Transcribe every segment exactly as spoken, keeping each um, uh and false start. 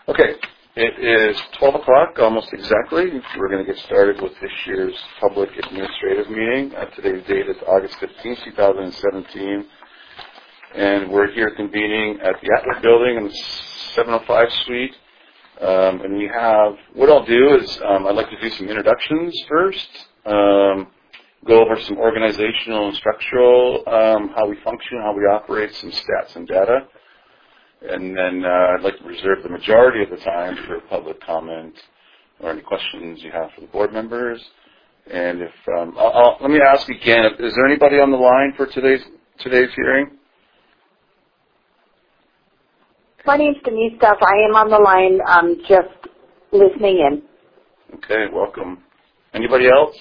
Okay, it is twelve o'clock, almost exactly. We're going to get started with this year's public administrative meeting. Uh, today's date is August fifteenth, twenty seventeen, and we're here convening at the Atwood Building in the seven oh five suite. Um, and we have, what I'll do is um, I'd like to do some introductions first, um, go over some organizational and structural, um, how we function, how we operate, some stats and data. And then uh, I'd like to reserve the majority of the time for public comment or any questions you have for the board members. And if um, I'll, I'll, let me ask again: is there anybody on the line for today's today's hearing? My name's Denise Duff. I am on the line, um, just listening in. Okay, welcome. Anybody else?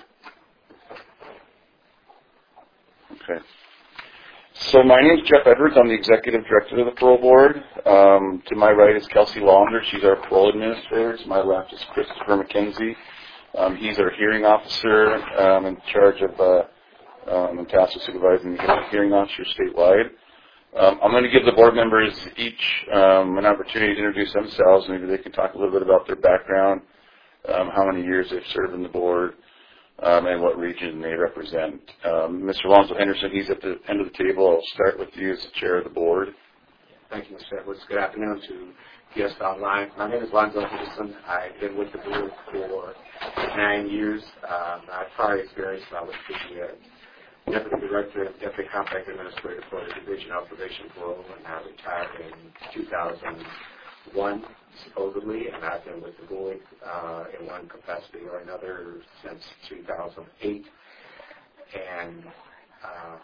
Okay. So my name is Jeff Edwards. I'm the Executive Director of the Parole Board. Um, to my right is Kelsey Lander. She's our Parole Administrator. To my left is Christopher McKenzie. Um, he's our Hearing Officer um, in charge of uh, um, and tasked with supervising the hearing officer statewide. Um, I'm going to give the board members each um, an opportunity to introduce themselves. Maybe they can talk a little bit about their background, um, how many years they've served in the board, Um, and what region they represent. Um, Mister Alonzo Henderson, he's at the end of the table. I'll start with you as the chair of the board. Thank you, Mister Edwards. Good afternoon to guests online. My name is Alonzo Henderson. I've been with the board for nine years. Um, my prior experience, I was the uh, Deputy Director and Deputy Compact Administrator for the Division of Probation Parole, and I retired in two thousand one. Supposedly, and I've been with the board uh, in one capacity or another since two thousand eight, and uh,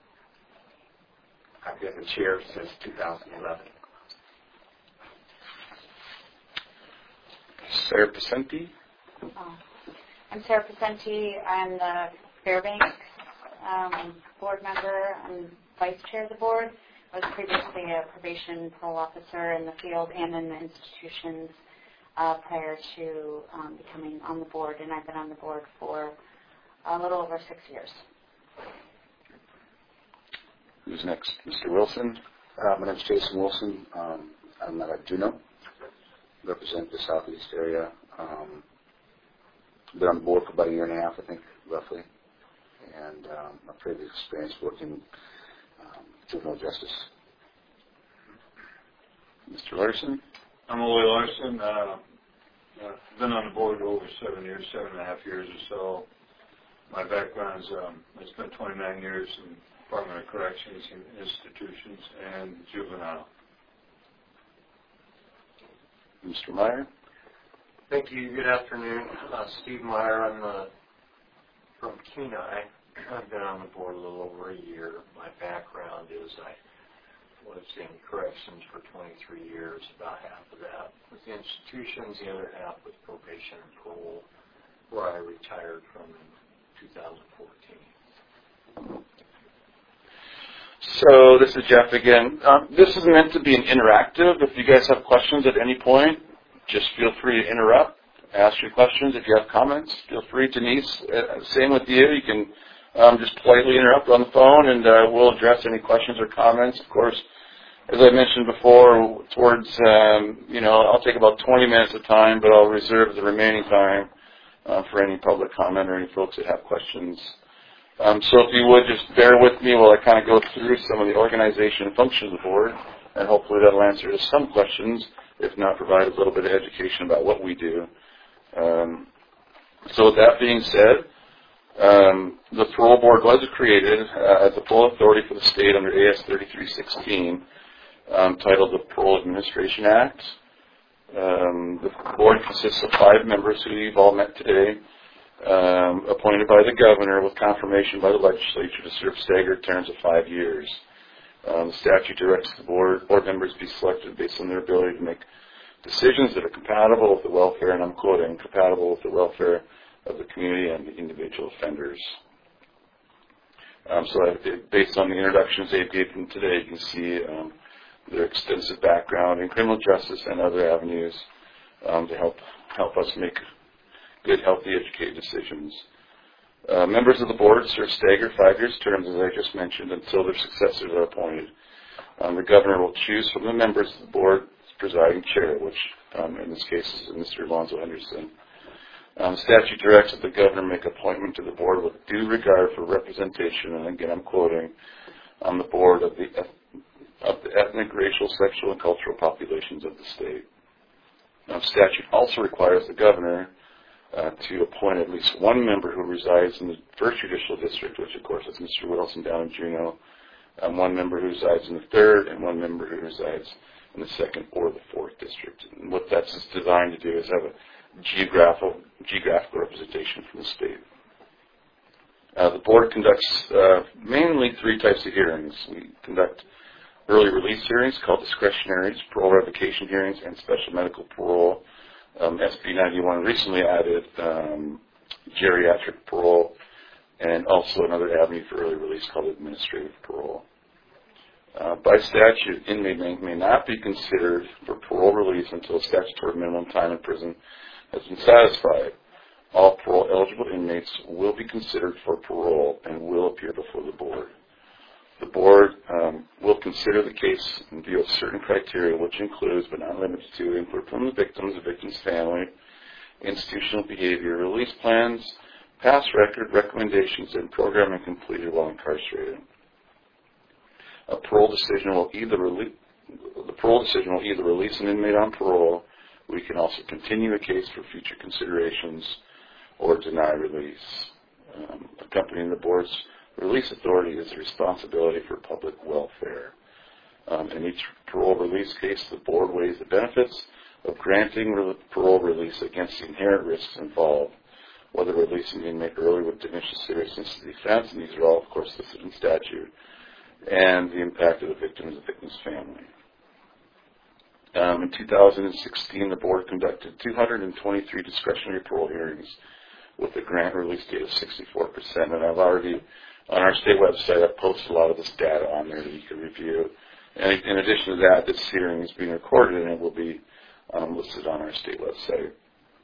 I've been the chair since two thousand eleven. Sarah Pacenti. Oh. I'm Sarah Pacenti. I'm the Fairbanks um, board member. I'm vice chair of the board. I was previously a probation parole officer in the field and in the institutions uh, prior to um, becoming on the board, and I've been on the board for a little over six years. Who's next? Mister Wilson. Uh, my name is Jason Wilson. Um, I'm at Juneau, represent the southeast area. Um, been on the board for about a year and a half, I think, roughly, and um, my previous experience working Um, juvenile justice. Mister Larson. I'm Ole Larson. Uh, I've been on the board over seven years, seven and a half years or so. My background is um, I spent twenty-nine years in Department of Corrections and institutions and juvenile. Mister Meyer. Thank you. Good afternoon. Uh, Steve Meyer. I'm uh, from Kenai. I've been on the board a little over a year. My background is I was in corrections for twenty-three years, about half of that with the institutions, the other half with probation and parole, where I retired from in two thousand fourteen. So this is Jeff again. Um, this is meant to be an interactive. If you guys have questions at any point, just feel free to interrupt, ask your questions. If you have comments, feel free. Denise, uh, same with you. You can Um, just politely interrupt on the phone, and uh, we'll address any questions or comments. Of course, as I mentioned before, towards, um, you know, I'll take about twenty minutes of time, but I'll reserve the remaining time uh, for any public comment or any folks that have questions. Um, so if you would, just bear with me while I kind of go through some of the organization and function of the board, and hopefully that'll answer some questions, if not provide a little bit of education about what we do. Um, so with that being said, Um, the parole board was created uh, as the parole authority for the state under A S thirty-three sixteen, um, titled the Parole Administration Act. Um, the board consists of five members who you've all met today, um, appointed by the governor with confirmation by the legislature to serve staggered terms of five years. Um, the statute directs the board, board members be selected based on their ability to make decisions that are compatible with the welfare, and I'm quoting, compatible with the welfare of the community and the individual offenders. Um, so I, based on the introductions they gave them today, you can see um, their extensive background in criminal justice and other avenues um, to help help us make good, healthy, educated decisions. Uh, members of the board serve staggered five years terms, as I just mentioned, until their successors are appointed. Um, the governor will choose from the members of the board presiding chair, which um, in this case is Mister Alonzo Henderson. Um, statute directs that the governor make appointment to the board with due regard for representation, and again I'm quoting, on the board of the, of the ethnic, racial, sexual, and cultural populations of the state. Um, statute also requires the governor uh, to appoint at least one member who resides in the first judicial district, which of course is Mister Wilson down in Juneau, um, one member who resides in the third, and one member who resides in the second or the fourth district. And what that's designed to do is have a geographical, geographical representation from the state. Uh, the board conducts uh, mainly three types of hearings. We conduct early release hearings called discretionaries, parole revocation hearings, and special medical parole. Um, S B ninety-one recently added um, geriatric parole, and also another avenue for early release called administrative parole. Uh, by statute, inmate may, may not be considered for parole release until statutory minimum time in prison has been satisfied. All parole-eligible inmates will be considered for parole and will appear before the board. The board um, will consider the case in view of certain criteria, which includes, but not limited to, input from the victims, the victim's family, institutional behavior, release plans, past record, recommendations, and programming completed while incarcerated. A parole decision will either release, the parole decision will either release an inmate on parole. We can also continue a case for future considerations or deny release. Um, accompanying the board's release authority is the responsibility for public welfare. Um, in each parole release case, the board weighs the benefits of granting re- parole release against the inherent risks involved, whether releasing the inmate early would diminish the seriousness of the offense, and these are all, of course, listed in statute, and the impact of the victim and the victim's family. Um, in two thousand sixteen, the board conducted two hundred twenty-three discretionary parole hearings with a grant release date of sixty-four percent. And I've already, on our state website, I've posted a lot of this data on there that you can review. And in addition to that, this hearing is being recorded and it will be um, listed on our state website.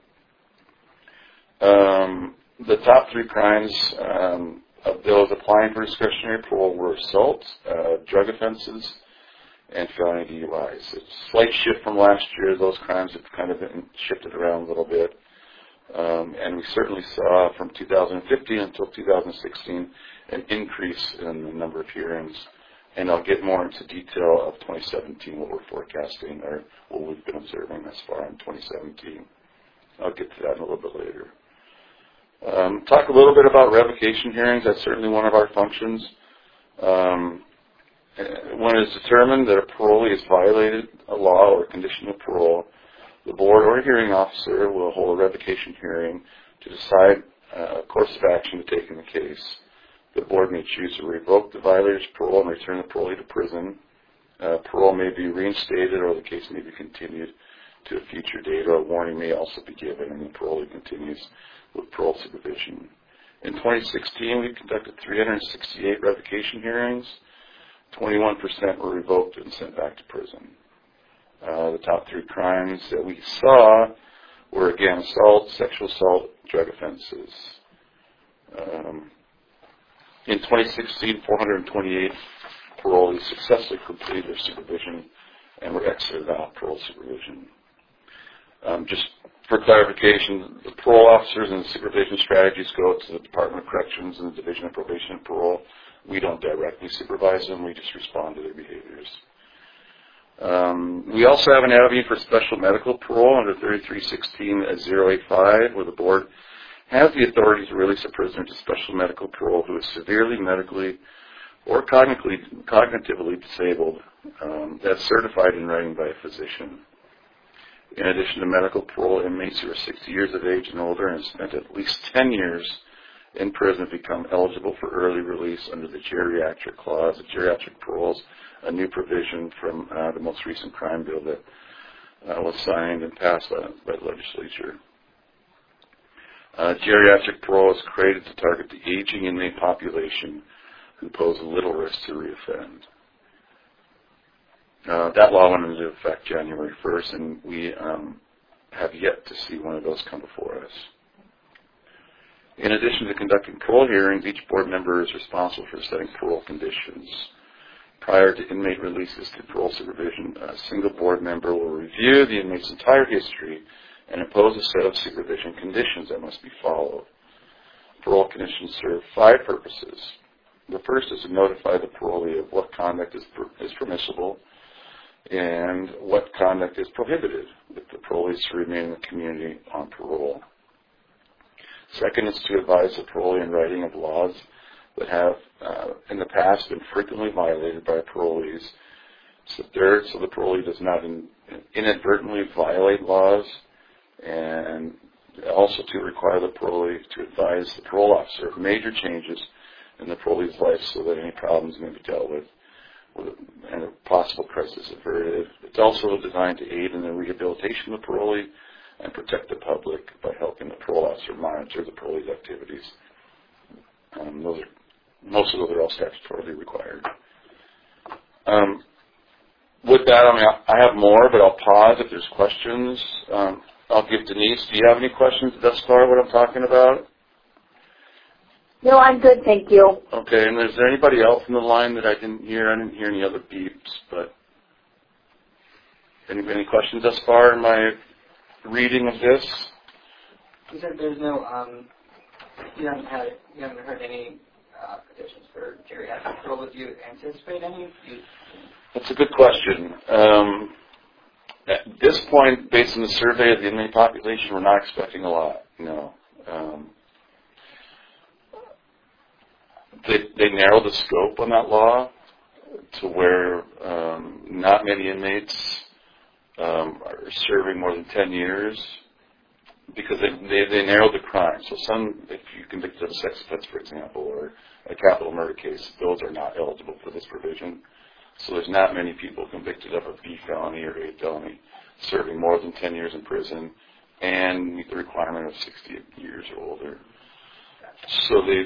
Um, the top three crimes um, of those applying for discretionary parole were assault, uh, drug offenses, and felony D U Is. It's a slight shift from last year. Those crimes have kind of been shifted around a little bit. Um, and we certainly saw from two thousand fifteen until two thousand sixteen an increase in the number of hearings. And I'll get more into detail of twenty seventeen, what we're forecasting or what we've been observing thus far in twenty seventeen. I'll get to that in a little bit later. Um, talk a little bit about revocation hearings. That's certainly one of our functions. Um, when it is determined that a parolee has violated a law or condition of parole, the board or hearing officer will hold a revocation hearing to decide uh, a course of action to take in the case. The board may choose to revoke the violator's parole and return the parolee to prison. Uh, parole may be reinstated or the case may be continued to a future date, or a warning may also be given and the parolee continues with parole supervision. In twenty sixteen, we conducted three hundred sixty-eight revocation hearings. twenty-one percent were revoked and sent back to prison. Uh, the top three crimes that we saw were, again, assault, sexual assault, drug offenses. Um, in twenty sixteen, four hundred twenty-eight parolees successfully completed their supervision and were exited out of parole supervision. Um, just for clarification, the parole officers and the supervision strategies go to the Department of Corrections and the Division of Probation and Parole. We don't directly supervise them. We just respond to their behaviors. Um, we also have an avenue for special medical parole under thirty-three sixteen oh eighty-five, where the board has the authority to release a prisoner to special medical parole who is severely medically or cognitively, cognitively disabled, um, that's certified in writing by a physician. In addition to medical parole, inmates who are sixty years of age and older and spent at least ten years in prison become eligible for early release under the geriatric clause. The geriatric parole is a new provision from uh, the most recent crime bill that uh, was signed and passed by, by the legislature. Uh, geriatric parole is created to target the aging inmate population who pose little risk to reoffend. Uh, that law went into effect January first, and we um, have yet to see one of those come before us. In addition to conducting parole hearings, each board member is responsible for setting parole conditions. Prior to inmate releases to parole supervision, a single board member will review the inmate's entire history and impose a set of supervision conditions that must be followed. Parole conditions serve five purposes. The first is to notify the parolee of what conduct is, per, is permissible and what conduct is prohibited if the parolee is to remain in the community on parole. Second is to advise the parolee in writing of laws that have uh, in the past been frequently violated by parolees. So third, so the parolee does not in, inadvertently violate laws, and also to require the parolee to advise the parole officer of major changes in the parolee's life so that any problems may be dealt with, with and a possible crisis averted. It's also designed to aid in the rehabilitation of the parolee and protect the public by helping the parole officer monitor the parolee's activities. Um, those are, most of those are all statutorily required. Um, with that, I mean, I have more, but I'll pause if there's questions. Um, I'll give Denise. Do you have any questions thus far, what I'm talking about? No, I'm good, thank you. Okay, and is there anybody else in the line that I didn't hear? I didn't hear any other beeps, but any, any questions thus far in my reading of this? You said there's no, um, you haven't had, you haven't heard any uh, petitions for geriatric parole. Would you anticipate any? You, That's a good question. Um, at this point, based on the survey of the inmate population, we're not expecting a lot, no. Um, they, they narrowed the scope on that law to where um, not many inmates um, are serving more than ten years because they, they, they narrowed the crime. So some, if you're convicted of a sex offense, for example, or a capital murder case, those are not eligible for this provision. So there's not many people convicted of a B felony or A felony serving more than ten years in prison and meet the requirement of sixty years or older. So they,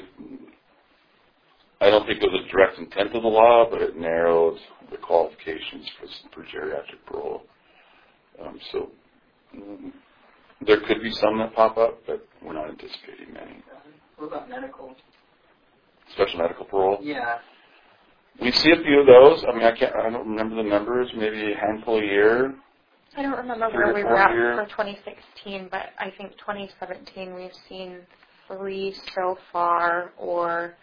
I don't think it was a direct intent of the law, but it narrowed the qualifications for, for geriatric parole. Um, so um, there could be some that pop up, but we're not anticipating many. what about medical? Special medical parole? Yeah. We see a few of those. I mean, I can't. I don't remember the numbers. Maybe a handful a year. I don't remember Three where or we four were at year. for twenty sixteen, but I think twenty seventeen we've seen three so far, or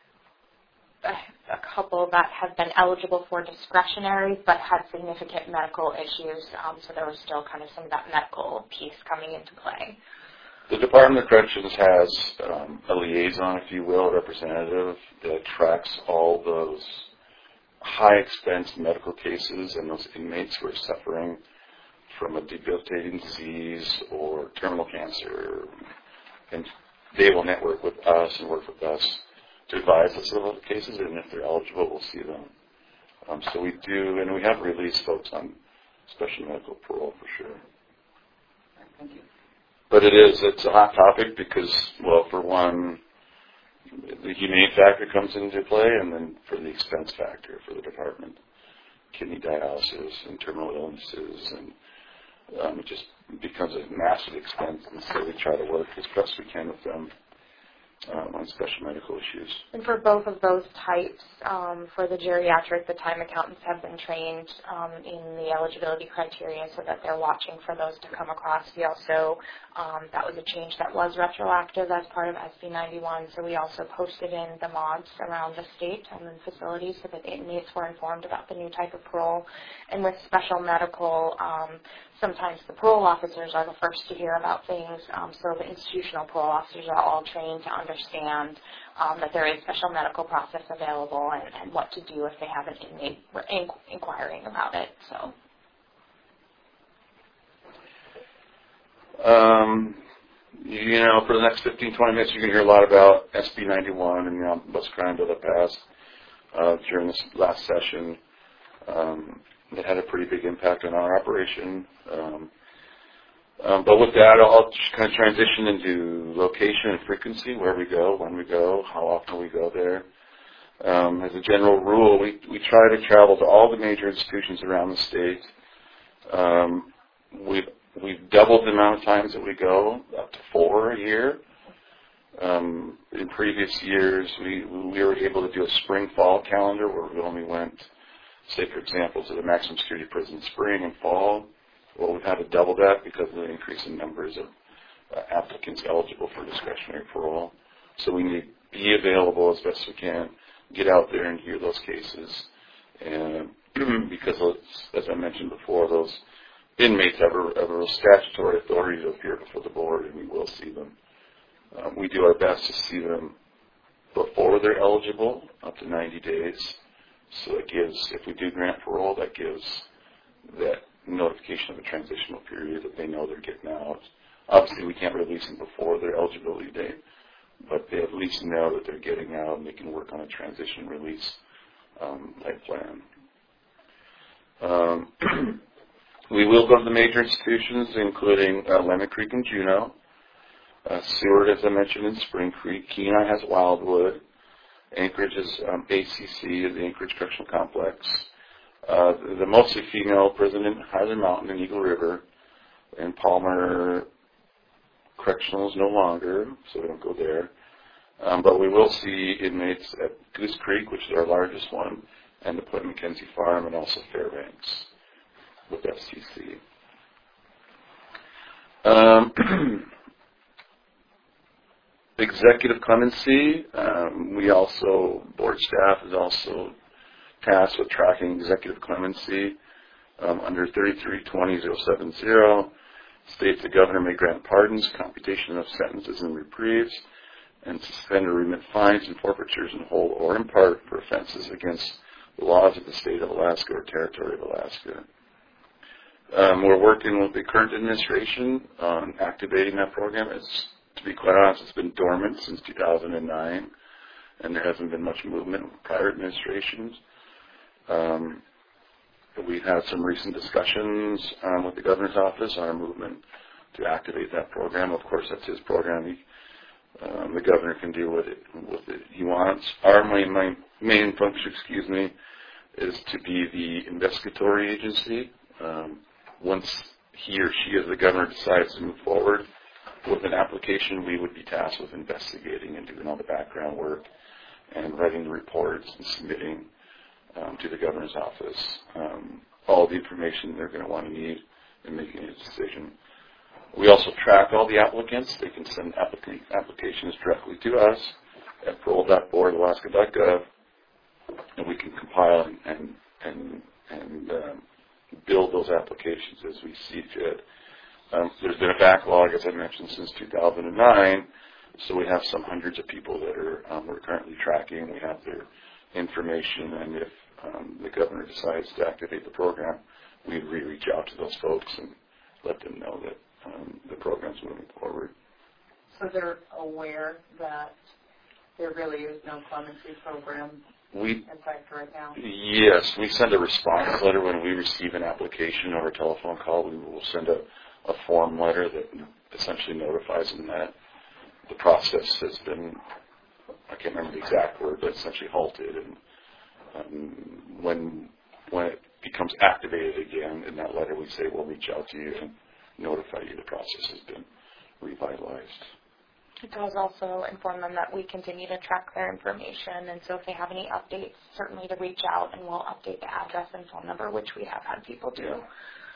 a, a couple that have been eligible for discretionary but had significant medical issues. Um, so there was still kind of some of that medical piece coming into play. The Department of Corrections has um, a liaison, if you will, a representative that tracks all those high-expense medical cases and those inmates who are suffering from a debilitating disease or terminal cancer. And they will network with us and work with us to advise us about the cases, and if they're eligible, we'll see them. Um, so we do, and we have released folks on special medical parole for sure. Thank you. But it is, it's a hot topic because, well, for one, the humane factor comes into play, and then for the expense factor for the department, kidney dialysis and terminal illnesses, and um, it just becomes a massive expense, and so we try to work as best we can with them um, on special medical issues. And for both of those types, um, for the geriatric, the time accountants have been trained um, in the eligibility criteria so that they're watching for those to come across. We also, um, that was a change that was retroactive as part of S B ninety-one, so we also posted in the mods around the state and the facilities so that the inmates were informed about the new type of parole. And with special medical, um, sometimes the parole officers are the first to hear about things, um, so the institutional parole officers are all trained to understand um, that there is special medical process available and, and what to do if they have an inmate in, inquiring about it. So, um, you know, for the next fifteen, twenty minutes, you're going to hear a lot about S B ninety-one and the Omnibus Crime Bill that passed uh, during this last session. Um, It had a pretty big impact on our operation. Um, um, but with that, I'll just kind of transition into location and frequency, where we go, when we go, how often we go there. Um, as a general rule, we, we try to travel to all the major institutions around the state. Um, we've, we've doubled the amount of times that we go, up to four a year. Um, in previous years, we, we were able to do a spring-fall calendar where we only went say, for example, to the maximum security prison spring and fall, well, we've had to double that because of the increase in numbers of uh, applicants eligible for discretionary parole. So we need to be available as best we can, get out there and hear those cases. And because, as I mentioned before, those inmates have a, have a statutory authority to appear before the board, and we will see them. Um, we do our best to see them before they're eligible, up to ninety days. So it gives, if we do grant parole, that gives that notification of a transitional period that they know they're getting out. Obviously, we can't release them before their eligibility date, but they at least know that they're getting out and they can work on a transition release um, type plan. Um, we will go to the major institutions, including uh, Lemon Creek and Juneau. Uh, Seward, as I mentioned, in Spring Creek. Kenai has Wildwood. Anchorage is um, A C C, the Anchorage Correctional Complex. Uh, the, the mostly female prison in Highland Mountain and Eagle River. And Palmer Correctional is no longer, so we don't go there. Um, but we will see inmates at Goose Creek, which is our largest one, and the Point McKenzie Farm, and also Fairbanks with F C C. Um, executive clemency, um, we also, board staff is also tasked with tracking executive clemency um, under thirty-three twenty dash oh seven zero. States the governor may grant pardons, computation of sentences and reprieves, and suspend or remit fines and forfeitures in whole or in part for offenses against the laws of the state of Alaska or territory of Alaska. Um, we're working with the current administration on activating that program. It's, to be quite honest, it's been dormant since two thousand nine, and there hasn't been much movement with prior administrations. Um, We've had some recent discussions um, with the governor's office on a movement to activate that program. Of course, that's his program. He, um, the governor can do with it what he wants. Our main, main, main function, excuse me, is to be the investigatory agency. Um, once he or she, as the governor, decides to move forward with an application, we would be tasked with investigating and doing all the background work and writing the reports and submitting Um, to the governor's office, um, all the information they're going to want to need in making a decision. We also track all the applicants. They can send applica- applications directly to us at parole dot board alaska dot gov, and we can compile and and and, and um, build those applications as we see fit. Um, there's been a backlog, as I mentioned, since two thousand nine, so we have some hundreds of people that are um, we're currently tracking. We have their information, and if um, the governor decides to activate the program, we re- reach out to those folks and let them know that um, the program's moving forward. So they're aware that there really is no clemency program we, in fact right now? Yes, we send a response letter when we receive an application or a telephone call. We will send a, a form letter that essentially notifies them that the process has been, I can't remember the exact word, but essentially halted. And um, when when it becomes activated again, in that letter we say we'll reach out to you and notify you the process has been revitalized. It does also inform them that we continue to track their information, and so if they have any updates, certainly to reach out, and we'll update the address and phone number, which we have had people do. Yeah.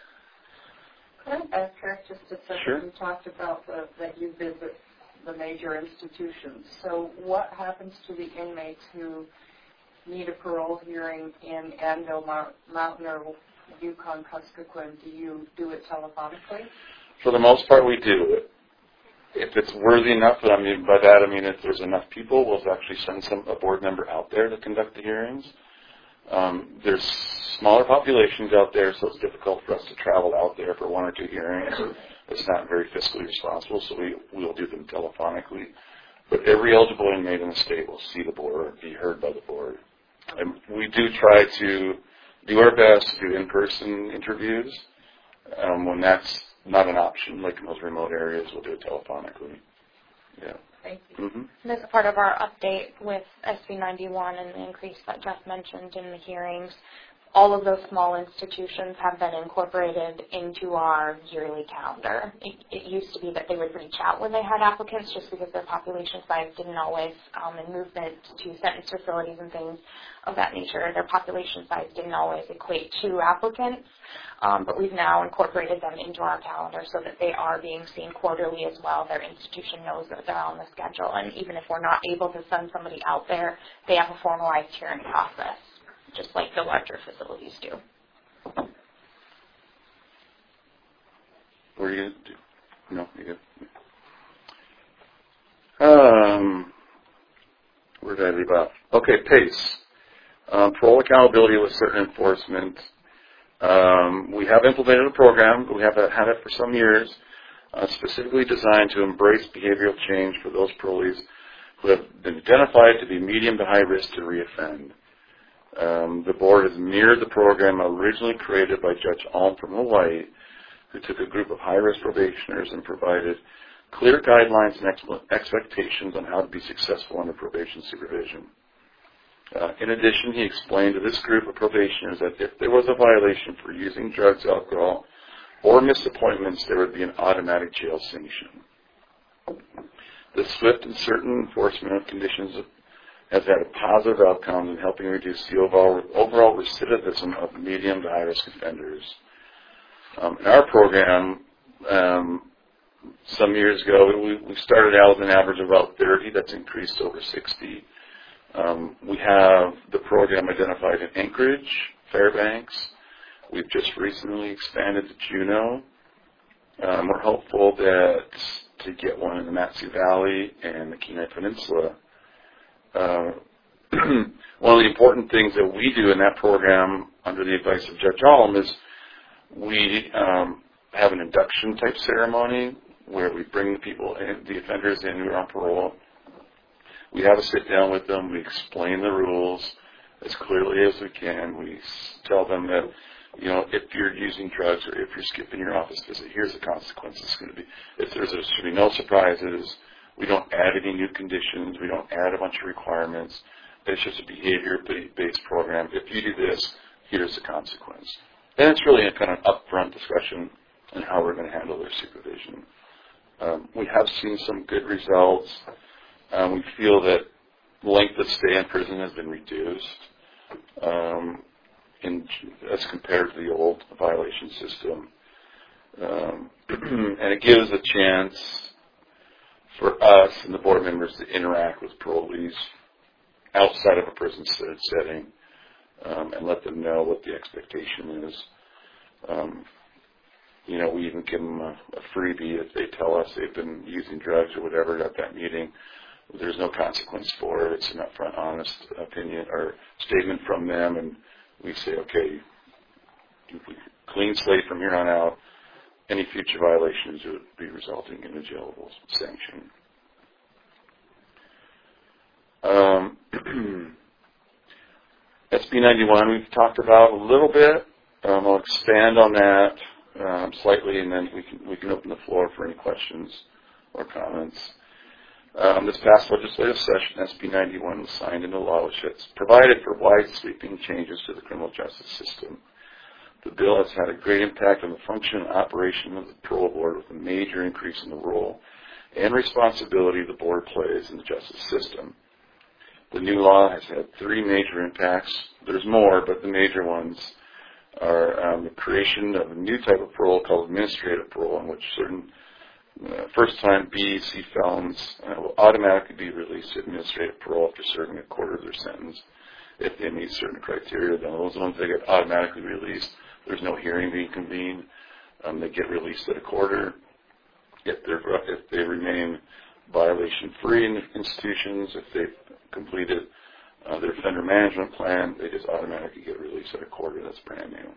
Could I backtrack just a second? Sure. You talked about the, that you visit the major institutions. So what happens to the inmates who need a parole hearing in Anvil Mountain or Yukon Kuskokwim? Do you do it telephonically? For the most part, we do it. If it's worthy enough, I mean, by that I mean if there's enough people, we'll actually send some a board member out there to conduct the hearings. Um, there's smaller populations out there, so it's difficult for us to travel out there for one or two hearings. It's not very fiscally responsible, so we will do them telephonically. But every eligible inmate in the state will see the board or be heard by the board. And we do try to do our best to do in-person interviews. Um, when that's not an option, like in those remote areas, we'll do it telephonically. Yeah. Thank you. Mm-hmm. And as a part of our update with S B ninety-one and the increase that Jeff mentioned in the hearings, all of those small institutions have been incorporated into our yearly calendar. It, it used to be that they would reach out when they had applicants just because their population size didn't always, um, and movement to sentence facilities and things of that nature, their population size didn't always equate to applicants. Um, but we've now incorporated them into our calendar so that they are being seen quarterly as well. Their institution knows that they're on the schedule, and even if we're not able to send somebody out there, they have a formalized hearing process, just like the larger facilities do. What are you going to do? No, you good. Um, where did I leave off? Okay, PACE. Um, parole accountability with certain enforcement. Um, we have implemented a program. We have had it for some years, uh, specifically designed to embrace behavioral change for those parolees who have been identified to be medium to high risk to reoffend. Um, the board has mirrored the program originally created by Judge Alm from Hawaii, who took a group of high-risk probationers and provided clear guidelines and ex- expectations on how to be successful under probation supervision. Uh, in addition, he explained to this group of probationers that if there was a violation for using drugs, alcohol, or missed appointments, there would be an automatic jail sanction. The swift and certain enforcement of conditions has had a positive outcome in helping reduce the overall, overall recidivism of medium to high-risk offenders. Um, in our program, um, some years ago, we, we started out with an average of about thirty. That's increased to over sixty. Um, we have the program identified in Anchorage, Fairbanks. We've just recently expanded to Juneau. Um, we're hopeful that to get one in the Mat-Su Valley and the Kenai Peninsula. Uh, one of the important things that we do in that program under the advice of Judge Alm is we um, have an induction type ceremony where we bring the people, in, the offenders in who are on parole. We have a sit down with them. We explain the rules as clearly as we can. We tell them that, you know, if you're using drugs or if you're skipping your office visit, here's the consequences it's going to be. If there's, there should be no surprises. We don't add any new conditions. We don't add a bunch of requirements. It's just a behavior-based program. If you do this, here's the consequence. And it's really a kind of upfront discussion on how we're going to handle their supervision. Um, we have seen some good results. Um, we feel that length of stay in prison has been reduced um, in, as compared to the old violation system. Um, and it gives a chance for us and the board members to interact with parolees outside of a prison setting um, and let them know what the expectation is. Um, you know, we even give them a, a freebie if they tell us they've been using drugs or whatever at that meeting. There's no consequence for it. It's an upfront, honest opinion or statement from them, and we say, okay, clean slate from here on out. Any future violations would be resulting in a jailable sanction. Um, S B ninety-one we've talked about a little bit. Um, I'll expand on that um, slightly, and then we can we can open the floor for any questions or comments. Um, this past legislative session, S B ninety-one was signed into law, which has provided for wide sweeping changes to the criminal justice system. The bill has had a great impact on the function and operation of the parole board, with a major increase in the role and responsibility the board plays in the justice system. The new law has had three major impacts. There's more, but the major ones are um, the creation of a new type of parole called administrative parole, in which certain uh, first-time B, C felons uh, will automatically be released to administrative parole after serving a quarter of their sentence. If they meet certain criteria, then those ones that get automatically released, there's no hearing being convened. Um, they get released at a quarter. If, they're, if they remain violation-free in the institutions, if they've completed uh, their offender management plan, they just automatically get released at a quarter. That's brand new.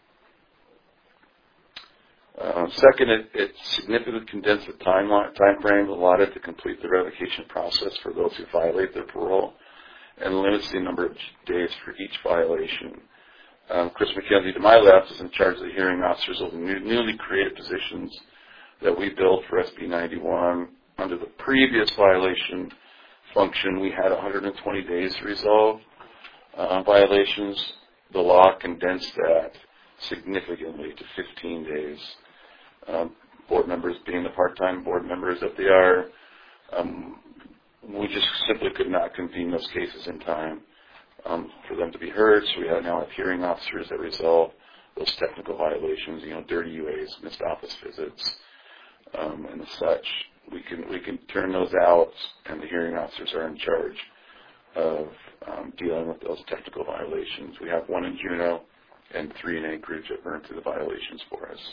Uh, second, it, it significantly condensed the time, time frame allotted to complete the revocation process for those who violate their parole, and limits the number of days for each violation. Um, Chris McKenzie, to my left, is in charge of the hearing officers of the new, newly created positions that we built for S B ninety-one. Under the previous violation function, we had one hundred twenty days to resolve uh, violations. the law condensed that significantly to fifteen days. Um, board members being the part-time board members that they are, um, we just simply could not convene those cases in time um, for them to be heard. So we have now have hearing officers that resolve those technical violations, you know, dirty U As, missed office visits, um, and such. We can we can turn those out, and the hearing officers are in charge of um, dealing with those technical violations. We have one in Juneau and three in Anchorage that burn through the violations for us.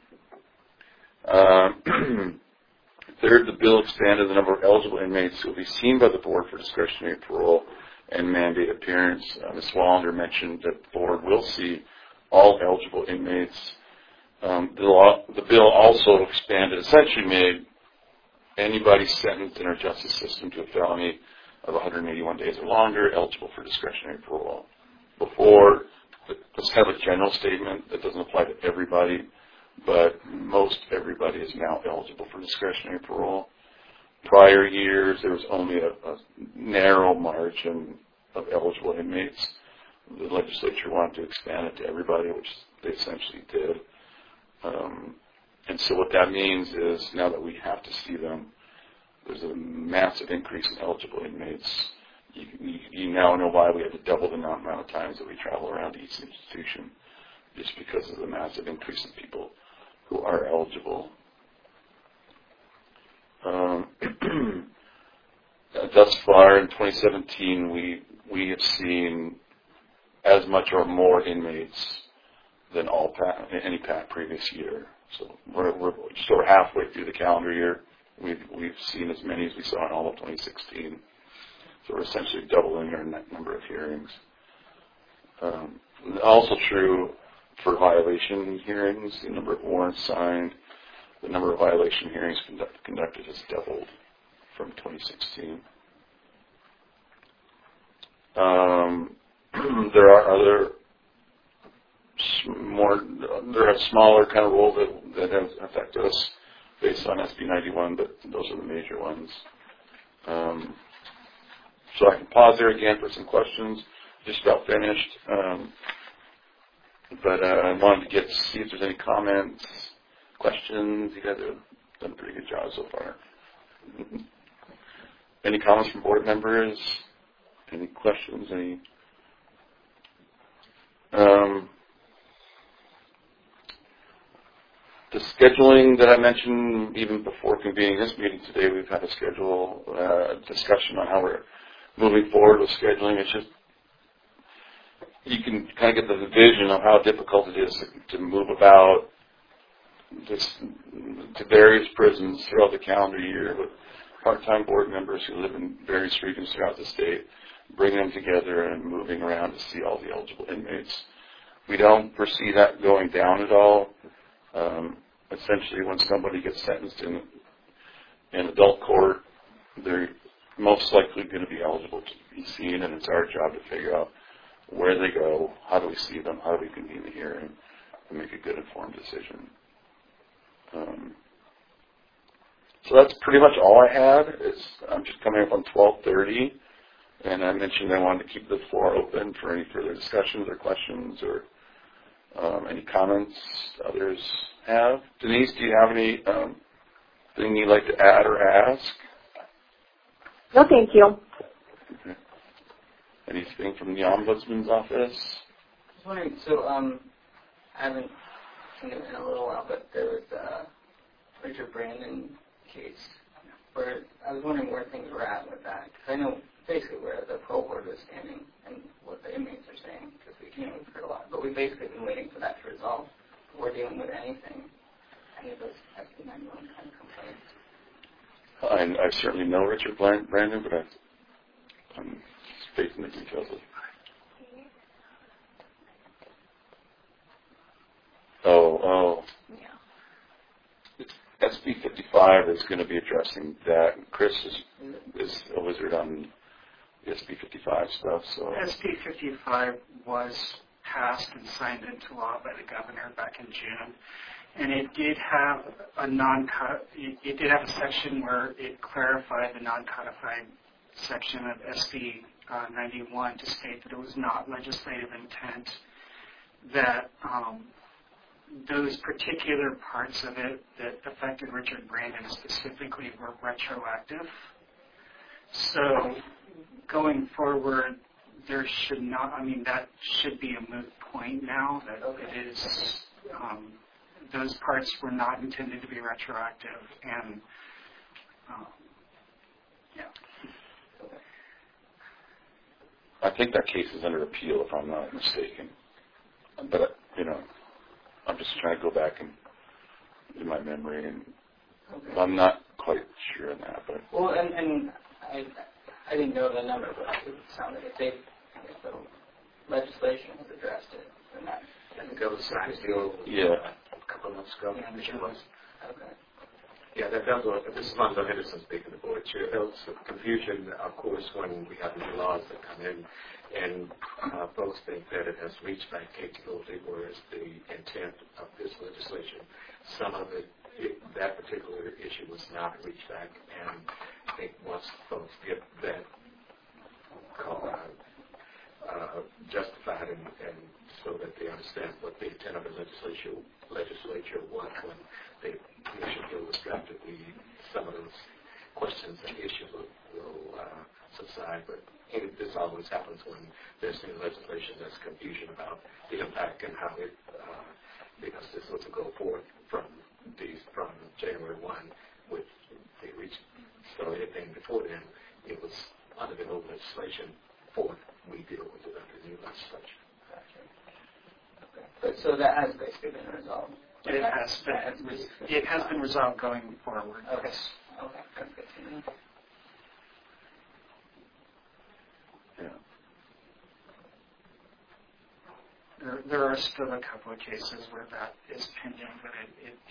Um, third, the bill expanded the number of eligible inmates who will be seen by the board for discretionary parole and mandate appearance. Uh, Miz Wallander mentioned that the board will see all eligible inmates. Um, the, law, the bill also expanded, essentially made anybody sentenced in our justice system to a felony of one hundred eighty-one days or longer eligible for discretionary parole. Before, that's kind of a general statement that doesn't apply to everybody, but most everybody is now eligible for discretionary parole. Prior years, there was only a, a narrow margin of eligible inmates. The legislature wanted to expand it to everybody, which they essentially did. Um, and so what that means is now that we have to see them, there's a massive increase in eligible inmates. You, you, you now know why we have to double the amount of times that we travel around each institution, just because of the massive increase in people who are eligible. Um, thus far in twenty seventeen, we we have seen as much or more inmates than all PAT, any PAT previous year. So we're, we're just over halfway through the calendar year. We've we've seen as many as we saw in all of twenty sixteen. So we're essentially doubling our net number of hearings. Um, also true for violation hearings. The number of warrants signed, the number of violation hearings conduct, conducted has doubled from twenty sixteen. Um, there are other more, there are smaller kind of rules that, that have affected us based on S B ninety-one, but those are the major ones. Um, so I can pause there again for some questions. Just about finished. Um, but uh, I wanted to get see if there's any comments, questions. You guys have done a pretty good job so far. Any comments from board members? Any questions? Any? Um, the scheduling that I mentioned even before convening this meeting today, we've had a schedule uh, discussion on how we're moving forward with scheduling. It's just you can kind of get the vision of how difficult it is to, to move about this, to various prisons throughout the calendar year with part-time board members who live in various regions throughout the state, bringing them together and moving around to see all the eligible inmates. We don't foresee that going down at all. Um, essentially, when somebody gets sentenced in, in adult court, they're most likely going to be eligible to be seen, and it's our job to figure out where they go, how do we see them, how do we convene the hearing, and make a good informed decision. Um, so that's pretty much all I had. It's, I'm just coming up on twelve thirty, and I mentioned I wanted to keep the floor open for any further discussions or questions or um, any comments others have. Denise, do you have any um, thing you'd like to add or ask? No, thank you. Okay. Anything from the Ombudsman's office? I was wondering, so um, I haven't seen it in a little while, but there was a Richard Brandon case where I was wondering where things were at with that. Because I know basically where the parole board was standing and what the inmates are saying, because we, you know, we've heard a lot. But we've basically been waiting for that to resolve. We're dealing with anything, any of those S B ninety-one kind of complaints. I, I certainly know Richard Brandon, but I, I'm facing the details of. Oh, oh. Yeah. S B fifty-five is going to be addressing that. Chris is, is a wizard on the S B fifty-five stuff. So S B fifty-five was passed and signed into law by the governor back in June. And it did have a non it did have a section where it clarified the non-codified section of S B uh, ninety-one to state that it was not legislative intent that um, those particular parts of it that affected Richard Brandon specifically were retroactive. So going forward, there should not, I mean, that should be a moot point now, that it is, um, those parts were not intended to be retroactive, and um, yeah. I think that case is under appeal, if I'm not mistaken. But, you know, I'm just trying to go back and do my memory, and Okay. I'm not quite sure on that. But Well, and, and I, I didn't know the number, but it sounded like they, if the legislation has addressed it, then that. I think that was signed deal yeah. a couple of months ago. Yeah, I think it was. Okay. Yeah, that, that was, this is Lonzo Henderson speaking, the board chair. There was some confusion, of course, when we have new laws that come in, and uh, folks think that it has reached back capability, whereas the intent of this legislation, some of it, it, that particular issue was not reached back, and I think once folks get that call out, uh, justified and, and so that they understand what the intent of the legislature legislature was when the initial bill was drafted, we, some of those questions and issues will, will uh, subside. But it, this always happens when there's new legislation. There's confusion about the impact and how it, uh, because this was to go forth from these from January first with the reach. So anything before then, it was under the old legislation. Forth, we deal with it under the new legislation. Gotcha. Okay. But so that has basically been resolved. It has been, it has been resolved going forward. Okay. Yes. Okay. That's good to know. yeah. There, there are still a couple of cases where that is pending, but it, it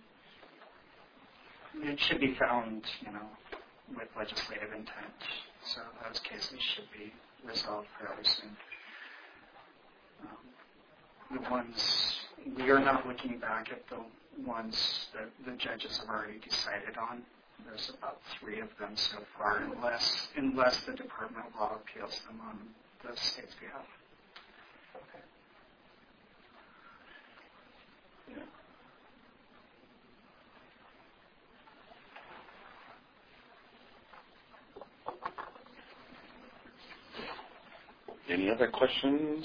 should it should be found, you know, with legislative intent. So those cases should be resolved fairly soon. Um, the ones we are not looking back at the ones that the judges have already decided on. There's about three of them so far, unless unless the Department of Law appeals them on the state's behalf. Okay. Any other questions?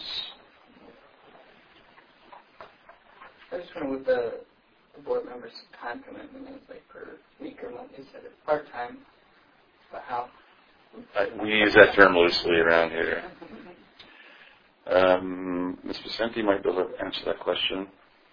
I just wonder what the, the board members' time commitment is, like per week or month. You said it's part time, but how? I, we use that term loosely around here. Um, Miz Vicente might be able to answer that question.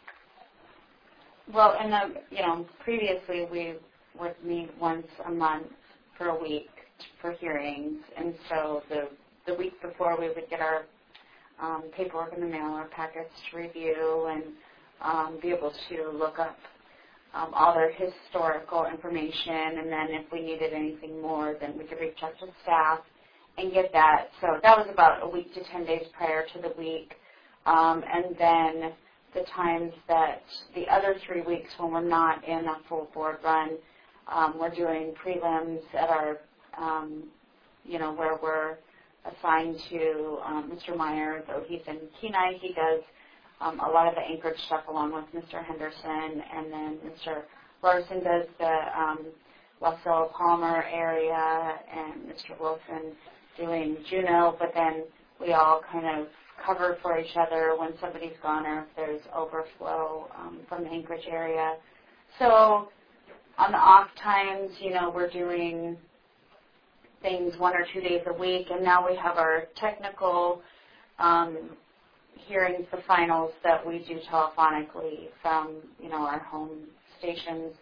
Well, in the, you know, previously we would meet once a month for a week for hearings, and so the the week before we would get our um, paperwork in the mail, our packets to review, and um, be able to look up um, all their historical information, and then if we needed anything more, then we could reach out to staff and get that. So that was about a week to ten days prior to the week, um, and then the times that the other three weeks when we're not in a full board run, um, we're doing prelims at our, um, you know, where we're assigned to um, Mister Meyer, though he's in Kenai. He does um, a lot of the Anchorage stuff along with Mister Henderson, and then Mister Larson does the um, Wasilla Palmer area, and Mister Wilson doing Juneau, but then we all kind of cover for each other when somebody's gone or if there's overflow um, from the Anchorage area. So on the off times, you know, we're doing things one or two days a week, and now we have our technical um, hearings, the finals that we do telephonically from, you know, our home stations.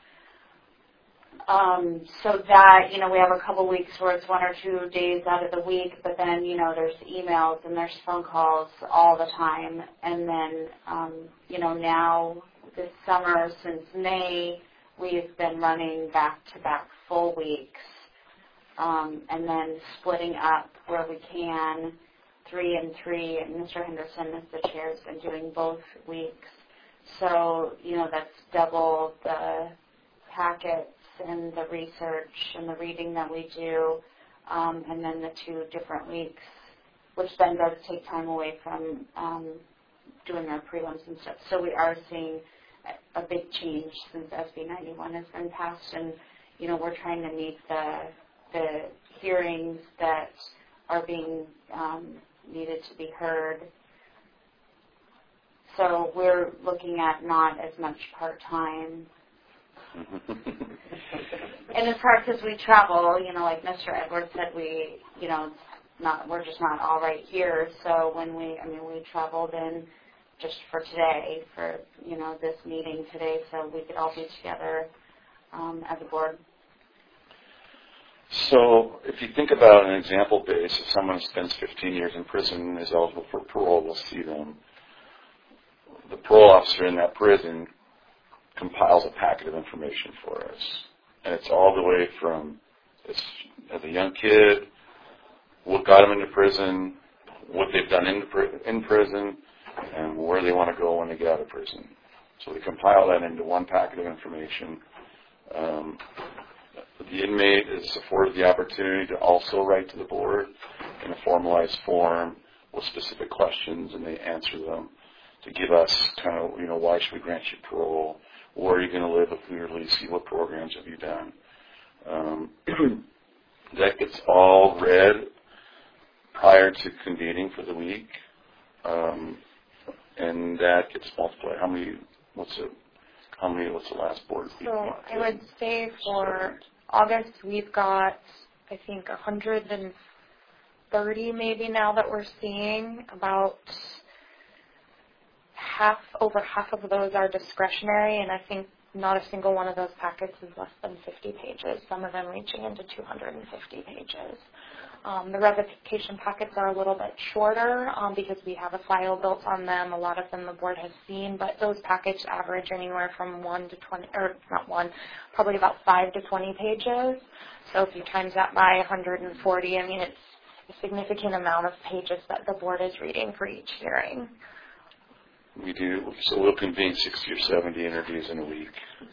Um, so that, you know, we have a couple weeks where it's one or two days out of the week, but then, you know, there's emails and there's phone calls all the time. And then, um, you know, now this summer, since May, we've been running back-to-back full weeks, um, and then splitting up where we can, three and three. And Mister Henderson, as the chair, has been doing both weeks. So, you know, that's double the packets and the research and the reading that we do. um, and then the two different weeks, which then does take time away from um, doing our prelims and stuff. So we are seeing a, a big change since S B ninety-one has been passed, and you know we're trying to meet the the hearings that are being um, needed to be heard. So we're looking at not as much part-time. And it's hard because we travel, you know, like Mister Edwards said, we, you know, it's not, we're just not all right here. So when we, I mean, we traveled in just for today, for, you know, this meeting today, so we could all be together um, as a board. So if you think about an example base, if someone spends fifteen years in prison and is eligible for parole, we'll see them. The parole officer in that prison compiles a packet of information for us. And it's all the way from, as, as a young kid, what got them into prison, what they've done in, in prison, and where they want to go when they get out of prison. So we compile that into one packet of information. Um, the inmate is afforded the opportunity to also write to the board in a formalized form with specific questions, and they answer them to give us kind of, you know, why should we grant you parole? Where are you going to live if we release you? What programs have you done? Um, that gets all read prior to convening for the week, um, and that gets multiplied. How many? What's it? How many? What's the last board? So I would say for August we've got, I think, one hundred thirty maybe now that we're seeing. About half, over half of those are discretionary, and I think not a single one of those packets is less than fifty pages, some of them reaching into two hundred fifty pages. Um, the revocation packets are a little bit shorter um, because we have a file built on them. A lot of them the board has seen, but those packets average anywhere from one to twenty, or not one, probably about five to twenty pages. So if you times that by one hundred forty, I mean, it's a significant amount of pages that the board is reading for each hearing. We do, so we'll convene sixty or seventy interviews in a week.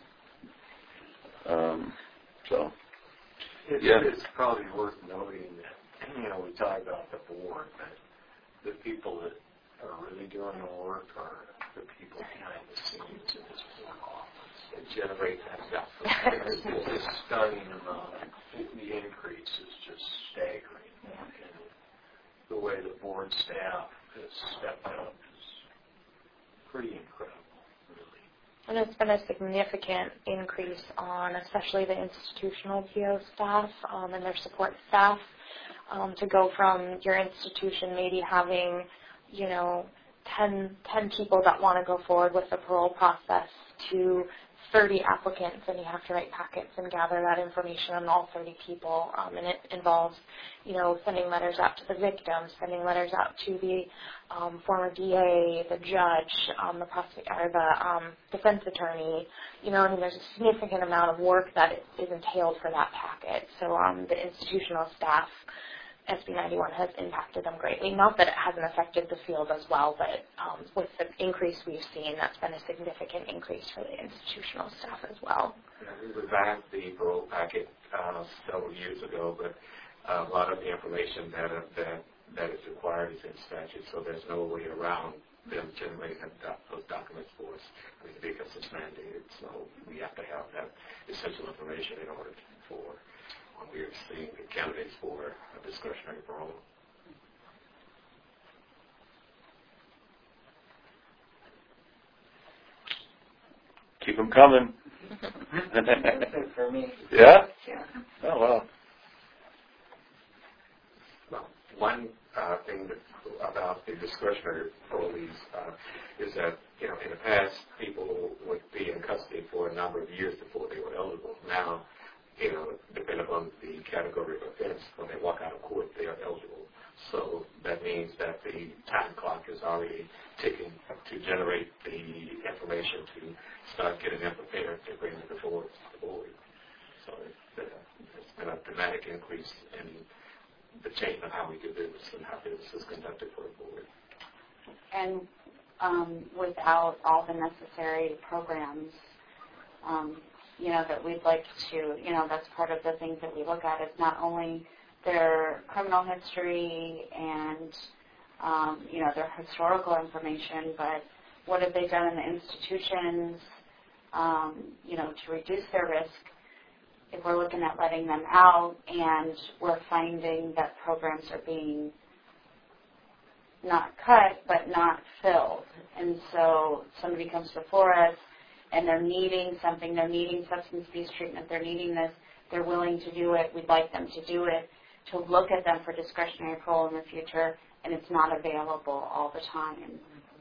Um, so, it's, yeah. It's probably worth noting that, you know, we talk about the board, but the people that are really doing the work are the people behind the scenes in this board office that generate that stuff. It's, it's just stunning amount. The increase is just staggering. Yeah. And the way the board staff has stepped up is pretty incredible, really. And it's been a significant increase on especially the institutional P O staff um, and their support staff um, to go from your institution maybe having, you know, ten, ten people that want to go forward with the parole process to thirty applicants, and you have to write packets and gather that information on all thirty people. Um, and it involves, you know, sending letters out to the victims, sending letters out to the um, former D A, the judge, um, the prosec- or the um, defense attorney. You know, I mean, there's a significant amount of work that is entailed for that packet. So um, the institutional staff, S B ninety-one has impacted them greatly. Not that it hasn't affected the field as well, but um, with the increase we've seen, that's been a significant increase for the institutional staff as well. Yeah, we revamped the parole packet uh, several years ago, but uh, a lot of the information that, uh, that that is required is in statute, so there's no way around them generating doc- those documents for us. I mean, because it's mandated, so we have to have that essential information in order for when we are seeing the candidates for a discretionary parole. Keep them coming. For me. Yeah? Yeah. Oh, wow. Well, one uh, thing that, about the discretionary parolees uh, is that, you know, in the past, people would be in custody for a number of years before they were eligible. Now, you know, depending on the category of offense, when they walk out of court, they are eligible. So that means that the time clock is already ticking to generate the information to start getting them prepared to bring them before the board. So it's, uh, it's been a dramatic increase in the change of how we do business and how business is conducted for the board. And um, without all the necessary programs, um, you know, that we'd like to, you know, that's part of the things that we look at is not only their criminal history and, um, you know, their historical information, but what have they done in the institutions, um, you know, to reduce their risk? If we're looking at letting them out and we're finding that programs are being not cut but not filled, and so somebody comes before us and they're needing something, they're needing substance abuse treatment, they're needing this, they're willing to do it, we'd like them to do it, to look at them for discretionary parole in the future, and it's not available all the time.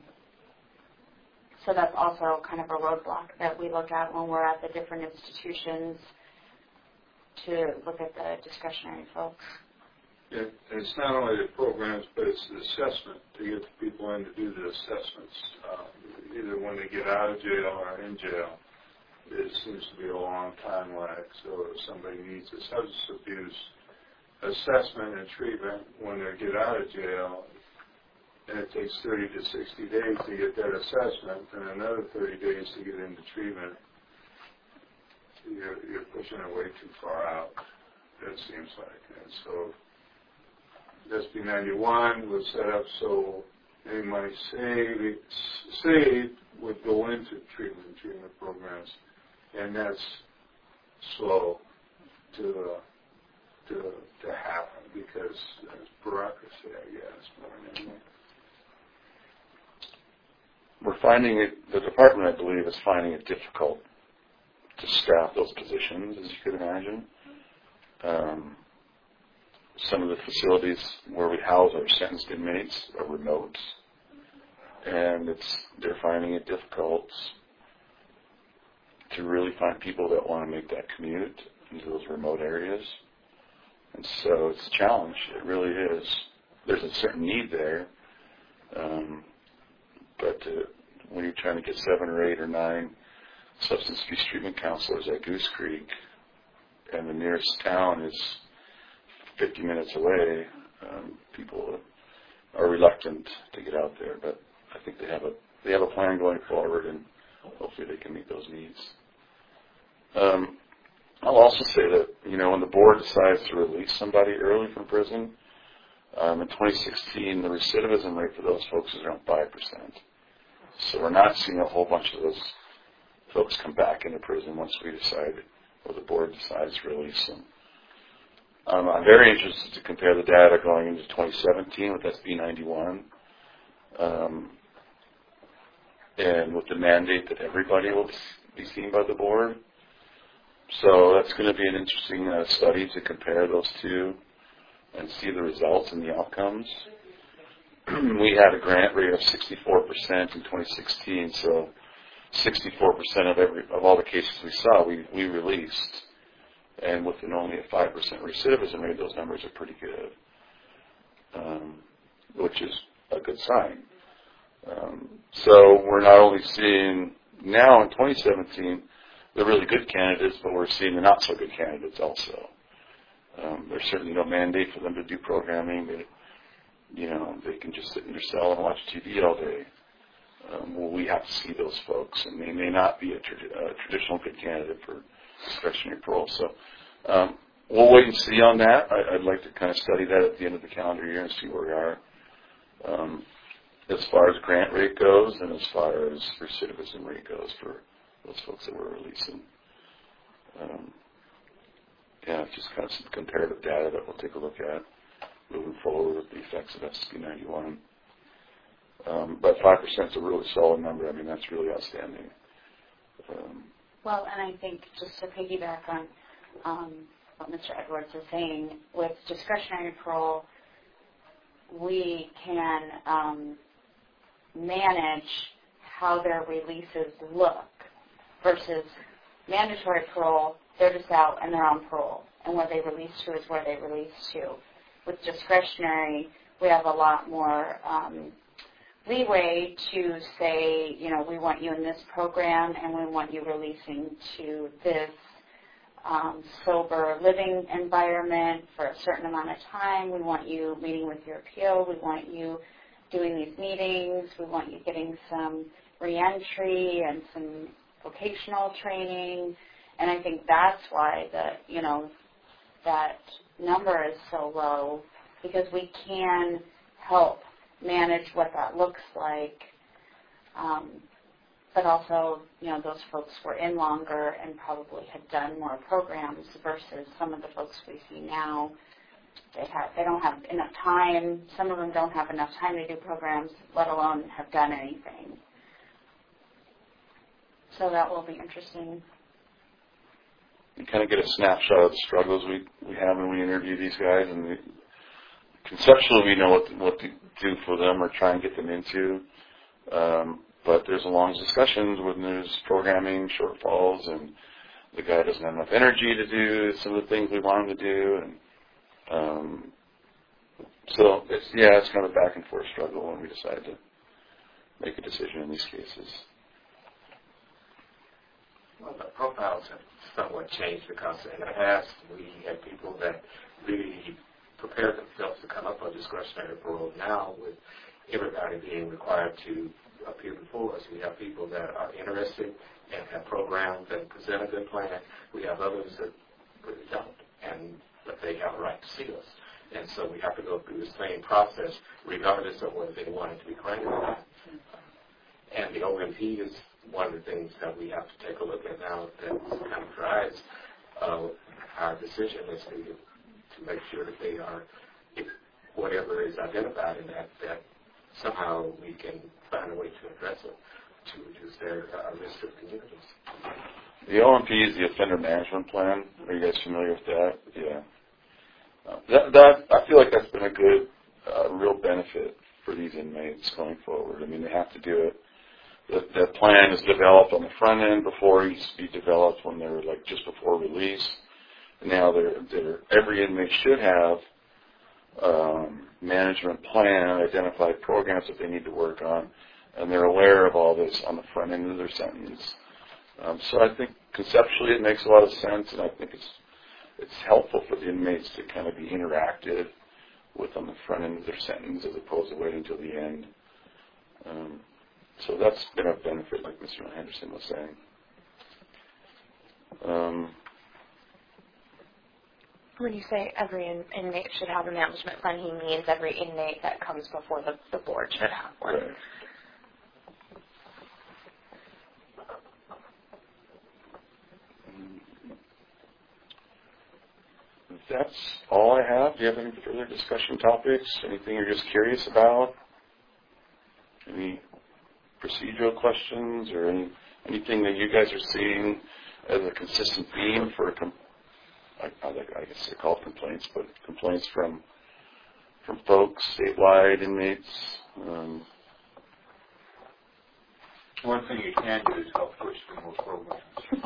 So that's also kind of a roadblock that we look at when we're at the different institutions to look at the discretionary folks. It, it's not only the programs, but it's the assessment to get the people in to do the assessments, uh, either when they get out of jail or in jail. It seems to be a long time lag. So if somebody needs a substance abuse assessment and treatment when they get out of jail, and it takes thirty to sixty days to get that assessment, and another thirty days to get into treatment, you're, you're pushing it way too far out, it seems like. And so S B ninety-one was set up so any money saved, saved would go into treatment and treatment programs, and that's slow to uh, to to happen because there's bureaucracy, I guess, more than anything. We're finding it, the department, I believe, is finding it difficult to staff those positions, as you could imagine. Um, some of the facilities where we house our sentenced inmates are remote, and it's they're finding it difficult to really find people that want to make that commute into those remote areas. And so it's a challenge. It really is. There's a certain need there. Um, But uh, when you're trying to get seven or eight or nine substance abuse treatment counselors at Goose Creek, and the nearest town is fifty minutes away, um, people are reluctant to get out there. But I think they have a they have a plan going forward, and hopefully they can meet those needs. Um, I'll also say that you know when the board decides to release somebody early from prison, um, in twenty sixteen the recidivism rate for those folks is around five percent. So we're not seeing a whole bunch of those folks come back into prison once we decide, or the board decides to release them. Um, I'm very interested to compare the data going into twenty seventeen with S B ninety-one, um, and with the mandate that everybody will be seen by the board. So that's going to be an interesting uh, study to compare those two and see the results and the outcomes. We had a grant rate of sixty-four percent in twenty sixteen, so sixty-four percent of every of all the cases we saw, we, we released. And with an only a five percent recidivism rate, those numbers are pretty good, um, which is a good sign. Um, so we're not only seeing now in twenty seventeen the really good candidates, but we're seeing the not so good candidates also. Um, there's certainly no mandate for them to do programming. They, you know, they can just sit in their cell and watch T V all day. Um, well, we have to see those folks, and they may not be a, tra- a traditional good candidate for discretionary parole. So um, we'll wait and see on that. I, I'd like to kind of study that at the end of the calendar year and see where we are um, as far as grant rate goes and as far as recidivism rate goes for those folks that we're releasing. Um, yeah, it's just kind of some comparative data that we'll take a look at moving forward with the effects of S B ninety-one. Um, but five percent is a really solid number. I mean, that's really outstanding. Um, Well, and I think just to piggyback on um, what Mister Edwards is saying, with discretionary parole, we can um, manage how their releases look versus mandatory parole, they're just out and they're on parole. And where they release to is where they release to. With discretionary, we have a lot more um, leeway to say, you know, we want you in this program and we want you releasing to this um, sober living environment for a certain amount of time. We want you meeting with your P O. We want you doing these meetings. We want you getting some reentry and some vocational training. And I think that's why the, you know, that number is so low because we can help manage what that looks like. Um, but also, you know, those folks were in longer and probably had done more programs versus some of the folks we see now. They have, they don't have enough time. Some of them don't have enough time to do programs, let alone have done anything. So that will be interesting. You kind of get a snapshot of the struggles we, we have when we interview these guys, and we, conceptually we know what to, what to do for them or try and get them into. Um, but there's long discussions when there's programming shortfalls, and the guy doesn't have enough energy to do some of the things we want him to do, and um, so it's, yeah, it's kind of a back and forth struggle when we decide to make a decision in these cases. Well, the profiles have somewhat changed because in the past we had people that really prepared themselves to come up on discretionary parole. Now, with everybody being required to appear before us, we have people that are interested and have programs and present a good plan. We have others that really don't, and but they have a right to see us. And so we have to go through the same process regardless of whether they want it to be granted or not. And the O M P is one of the things that we have to take a look at now that kind of drives uh, our decision is to, to make sure that they are, if whatever is identified in that, that somehow we can find a way to address it to reduce their uh, risk of communities. The O M P is the Offender Management Plan. Are you guys familiar with that? Yeah. Uh, that, that I feel like that's been a good, uh, real benefit for these inmates going forward. I mean, they have to do it. The, the plan is developed on the front end before it used to be developed when they were like just before release. And now they're, they're, every inmate should have um, management plan, identified programs that they need to work on, and they're aware of all this on the front end of their sentence. Um, so I think conceptually it makes a lot of sense, and I think it's it's helpful for the inmates to kind of be interacted with on the front end of their sentence as opposed to waiting until the end. Um, so that's been a benefit, like Mister Henderson was saying. Um, When you say every in, inmate should have a management plan, he means every inmate that comes before the, the board should have one. Right. That's all I have. Do you have any further discussion topics? Anything you're just curious about? Any procedural questions or any anything that you guys are seeing as a consistent theme for, com- I, I guess they're called complaints, but complaints from from folks, statewide inmates? Um, One thing you can do is help push for more programs.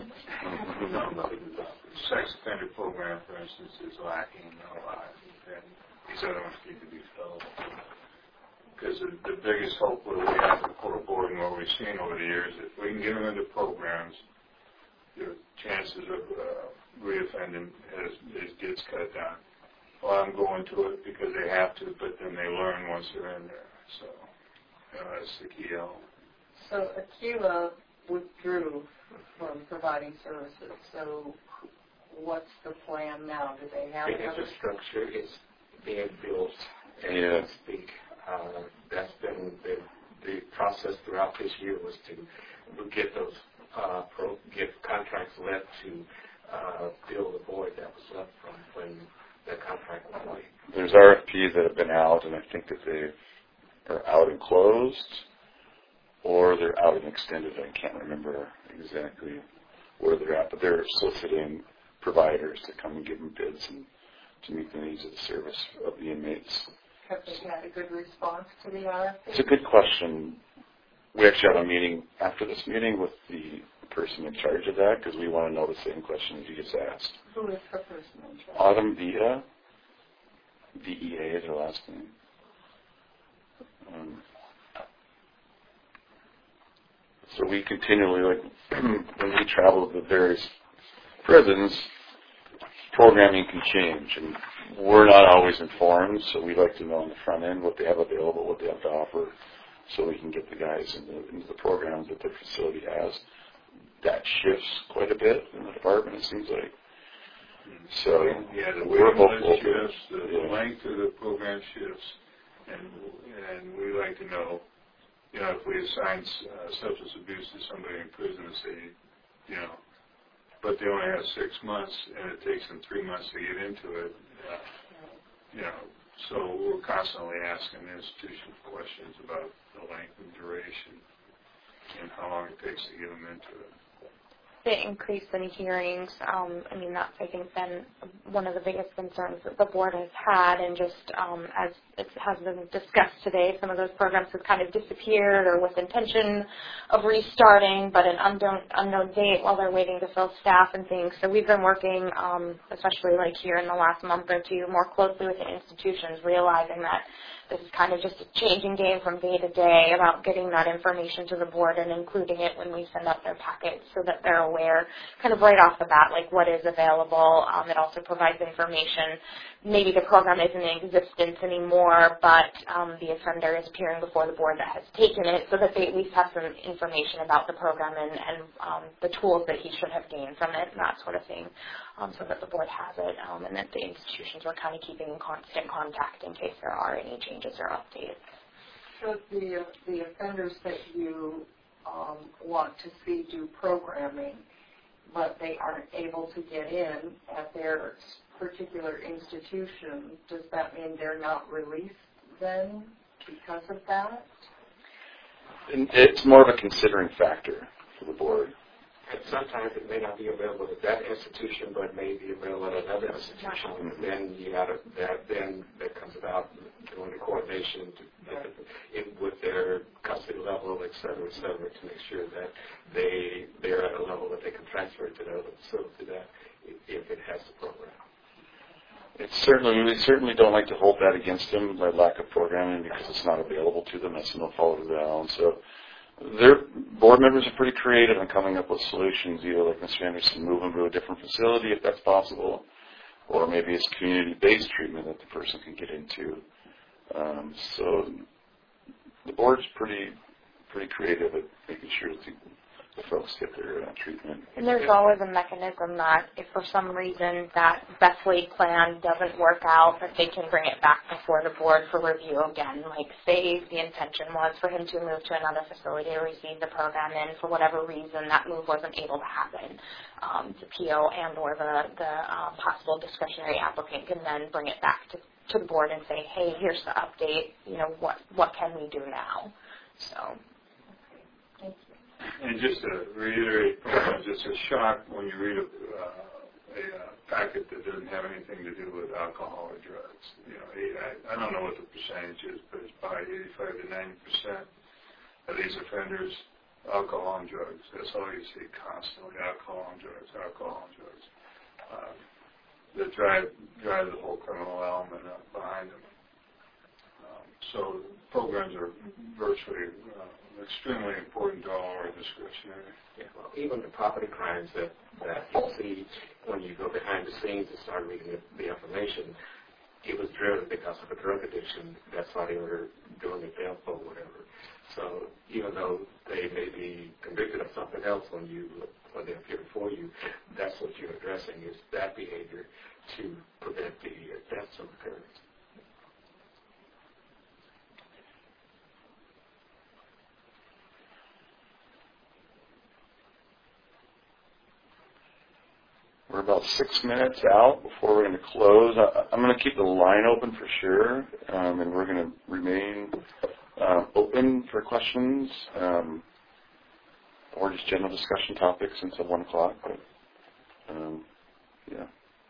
The sex offender program, for instance, is lacking a lot, and these other ones need to be filled. Because the, the biggest hope that we have for a board and what we've seen over the years, if we can get them into programs, the chances of uh, reoffending is, is gets cut down. Well, I'm going to it because they have to, but then they learn once they're in there. So you know, that's the key element. So Aquila withdrew from providing services. So what's the plan now? Do they have The another infrastructure is being built as Yeah. we speak. Uh, that's been the, the process throughout this year was to get those uh, pro, get contracts left to uh, fill the void that was left from when that contract went away. There's R F Ps that have been out, and I think that they are out and closed, or they're out and extended. I can't remember exactly where they're at, but they're soliciting providers to come and give them bids and to meet the needs of the service of the inmates. Have they had a good response to the R F P? It's a good question. We actually have a meeting after this meeting with the person in charge of that because we want to know the same question that you just asked. Who is the person in charge? Autumn Villa, V E A is her last name. Um, so we continually, like, when we travel to the various prisons, programming can change, and we're not always informed, so we like to know on the front end what they have available, what they have to offer, so we can get the guys into, into the programs that their facility has. That shifts quite a bit in the department, it seems like. So yeah, the we're waiting hopeful. list shifts, the, Yeah. the length of the program shifts, and and we like to know, you know, if we assign uh, substance abuse to somebody in prison and say, you know, but they only have six months and it takes them three months to get into it, uh, you know, so we're constantly asking the institution questions about the length and duration and how long it takes to get them into it. The increase in hearings, um, I mean, that's, I think, been one of the biggest concerns that the board has had, and just um, as it has been discussed today, some of those programs have kind of disappeared or with intention of restarting, but an unknown, unknown date while they're waiting to fill staff and things. So we've been working, um, especially like here in the last month or two, more closely with the institutions, realizing that this is kind of just a changing game from day to day about getting that information to the board and including it when we send out their packets so that they're aware kind of right off the bat, like what is available. Um, it also provides information. Maybe the program isn't in existence anymore, but um, the offender is appearing before the board that has taken it so that they at least have some information about the program and, and um, the tools that he should have gained from it and that sort of thing, um, so that the board has it um, and that the institutions are kind of keeping in constant contact in case there are any changes or updates. So the, the offenders that you um, want to see do programming, but they aren't able to get in at their particular institution, does that mean they're not released then because of that? And it's more of a considering factor for the board. And sometimes it may not be available at that institution, but may be available at another institution. And then you got to, that then that comes about doing the coordination to, in, with their custody level, et cetera, et cetera, to make sure that they they're at a level that they can transfer to the other facility that if it has the program. It's certainly, we certainly don't like to hold that against them by lack of programming because it's not available to them. That's no fault of their own. So their board members are pretty creative in coming up with solutions, either like Mister Anderson, move them to a different facility if that's possible, or maybe it's community-based treatment that the person can get into. Um, so the board's pretty pretty creative at making sure that the, the folks get their uh, treatment. And there's always a mechanism that if for some reason that best laid plan doesn't work out, that they can bring it back before the board for review again. Like say the intention was for him to move to another facility to receive the program in, for whatever reason that move wasn't able to happen. Um, the P O and or the, the uh, possible discretionary applicant can then bring it back to, to the board and say, hey, here's the update, you know, what, what can we do now? So. And just to reiterate, it's a shock when you read a, uh, a uh, packet that doesn't have anything to do with alcohol or drugs. You know, I, I don't know what the percentage is, but it's probably eighty-five to ninety percent of these offenders, alcohol and drugs. That's all you see constantly: alcohol and drugs, alcohol and drugs. Uh, that drive drive the whole criminal element up behind them. Um, so programs are virtually. Uh, extremely important to all our discretionary. Yeah, well, even the property crimes that, that you see when you go behind the scenes and start reading the, the information, it was driven because of a drug addiction. That's why they were doing the death or whatever. So even though they may be convicted of something else when you when they appear before you, that's what you're addressing is that behavior to prevent the deaths from occurring. We're about six minutes out before we're going to close. I, I'm going to keep the line open for sure, um, and we're going to remain uh, open for questions um, or just general discussion topics until one o'clock. But um, yeah.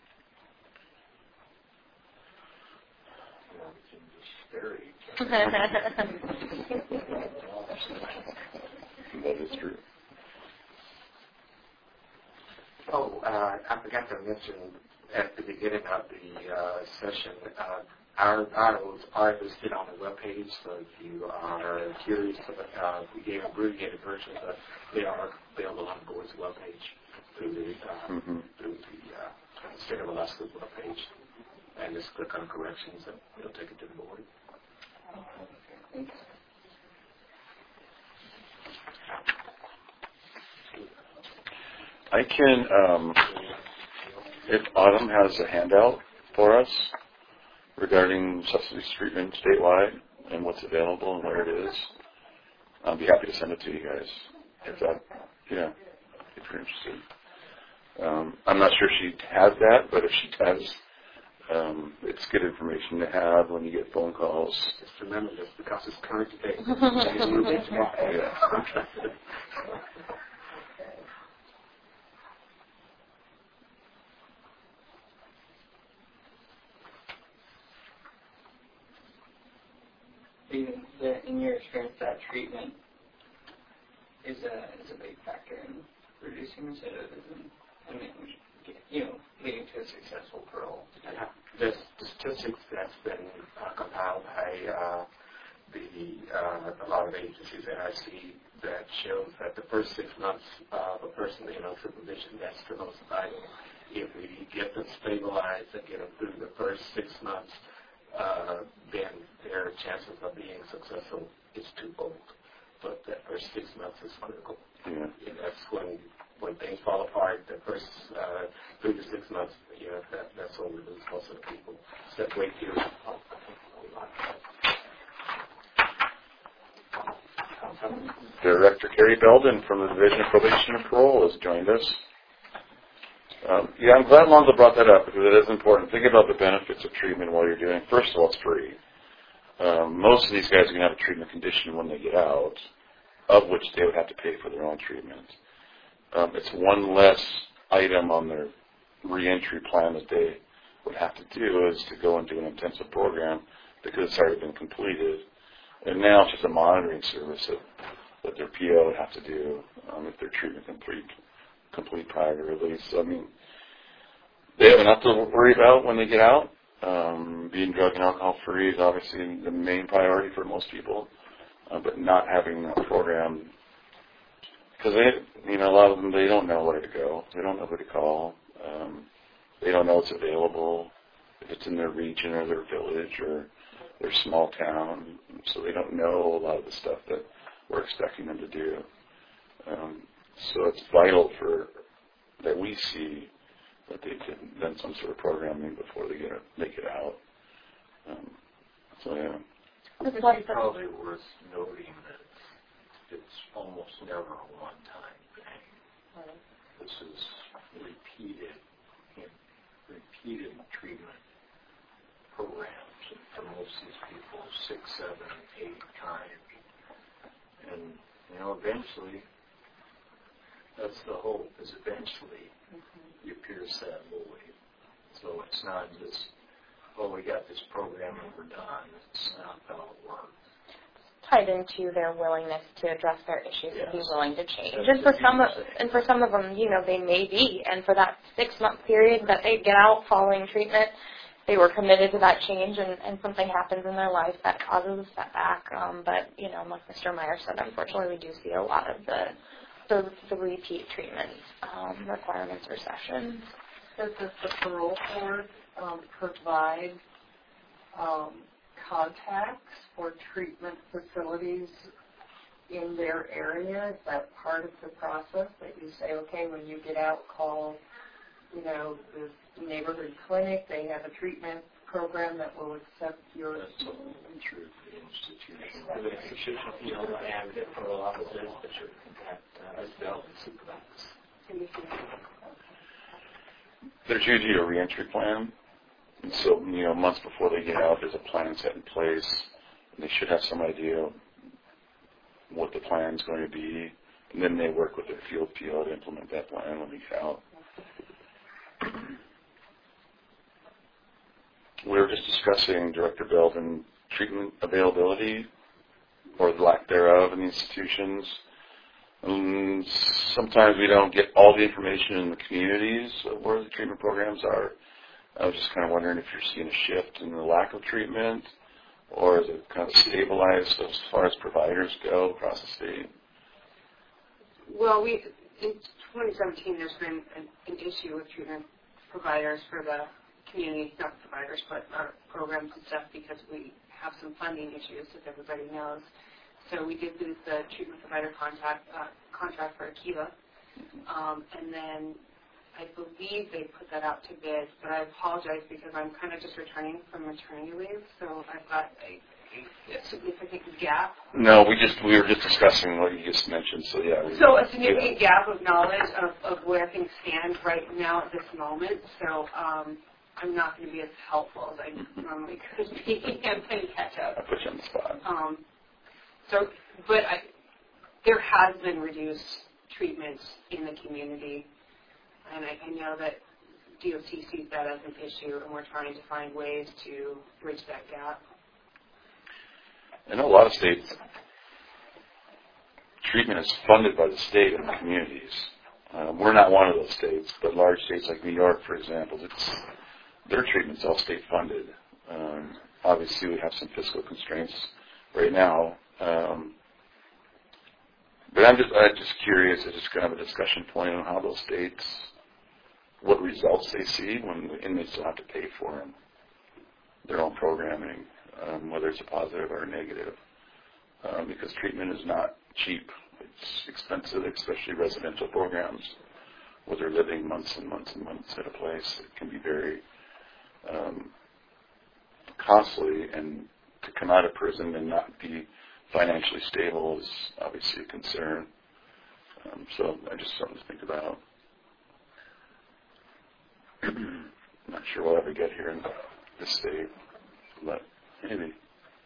That is true. Oh, uh, I forgot to mention at the beginning of the uh, session, uh, our articles are listed on the webpage, so if you are curious, uh, we gave abbreviated versions, but they are available on the board's webpage through the, uh, mm-hmm. through the uh, State of Alaska's webpage. And just click on corrections, and it'll take it to the board. Okay. I can, um, if Autumn has a handout for us regarding substance use treatment statewide and what's available and where it is, I'll be happy to send it to you guys. If that, yeah, if you're interested. Um, I'm not sure she has that, but if she does, um, it's good information to have when you get phone calls. Just remember this because it's current today. Yeah. The, in your experience, that treatment is a is a big factor in reducing recidivism and, you know, leading to a successful parole. Yeah. The statistics that's been uh, compiled by uh, the uh, a lot of agencies that I see that shows that the first six months of a person being on supervision, that's the most vital. If we get them stabilized and get them through the first six months, uh, then their chances of being successful is twofold. But that first six months is critical. Yeah. And that's when when things fall apart. The first uh, three to six months, you know, that, that's when we lose most of the people. So that wait period. Director Carrie Belden from the Division of Probation and Parole has joined us. Um, yeah, I'm glad Lonzo brought that up because it is important. Think about the benefits of treatment while you're doing it. First of all, it's free. Um, most of these guys are going to have a treatment condition when they get out, of which they would have to pay for their own treatment. Um, it's one less item on their reentry plan that they would have to do is to go and do an intensive program because it's already been completed. And now it's just a monitoring service that, that their P O would have to do um, if their treatment complete complete prior to release. So, I mean, they have enough to worry about when they get out. Um, being drug and alcohol free is obviously the main priority for most people, uh, but not having a program, because they, you know, a lot of them, they don't know where to go. They don't know who to call. Um, they don't know it's available, if it's in their region or their village or their small town. So they don't know a lot of the stuff that we're expecting them to do. Um, so it's vital for that we see that they've done some sort of programming before they get they get out. Um, so yeah. It's probably worth noting that it's almost never a one-time thing. Right. This is repeated, in, repeated treatment programs for most of these people, six, seven, eight times, and you know, eventually. That's the hope, is eventually mm-hmm. you pierce that void. So it's not just, oh, we got this program and we're done. It's not how it works. Tied into their willingness to address their issues Yes. and be willing to change. That's and for some, of, and for some of them, you know, they may be. And for that six-month period that they get out following treatment, they were committed to that change, and, and something happens in their life that causes a setback. Um, but you know, like Mister Meyer said, unfortunately, we do see a lot of the The, the repeat treatment um, requirements or sessions. Does the parole board um, provide um, contacts for treatment facilities in their area? Is that part of the process that you say, okay, when you get out, call, you know, the neighborhood clinic, they have a treatment program that will accept your... That's totally true for the institution. For the institution, you know, and the parole officers that should contact uh, as well as supervisors. There's usually a reentry plan. And so, you know, months before they get out, there's a plan set in place. And they should have some idea what the plan is going to be. And then they work with their field P O to implement that plan when they get out. We were just discussing, Director Belden, treatment availability or the lack thereof in the institutions. Um, sometimes we don't get all the information in the communities of where the treatment programs are. I was just kind of wondering if you're seeing a shift in the lack of treatment, or is it kind of stabilized as far as providers go across the state? Well, we in twenty seventeen there's been an, an issue with treatment providers for the community, not providers, but our programs and stuff, because we have some funding issues, as everybody knows. So we did lose the treatment provider contract uh, contract for Akiva, um, and then I believe they put that out to bid, but I apologize because I'm kind of just returning from maternity leave, so I've got a, a significant gap. No, we just we were just discussing what you just mentioned, so yeah. We, so a significant yeah. gap of knowledge of, of where things stand right now at this moment, so um, I'm not going to be as helpful as I normally could be. I'm playing catch up. I put you on the spot. Um, so, but I, there has been reduced treatment in the community. And I, I know that D O T sees that as an issue, and we're trying to find ways to bridge that gap. I know a lot of states, treatment is funded by the state and the communities. Um, we're not one of those states, but large states like New York, for example, it's, their treatment's all state funded. Um, obviously, we have some fiscal constraints right now. Um, but I'm just, I'm just curious, it's just kind of a discussion point on how those states, what results they see when the inmates don't have to pay for them, their own programming, um, whether it's a positive or a negative, um, because treatment is not cheap. It's expensive, especially residential programs where they're living months and months and months at a place. It can be very um, costly, and to come out of prison and not be financially stable is obviously a concern. Um, so I just something to think about. I'm not sure we'll ever get here in this state, but maybe.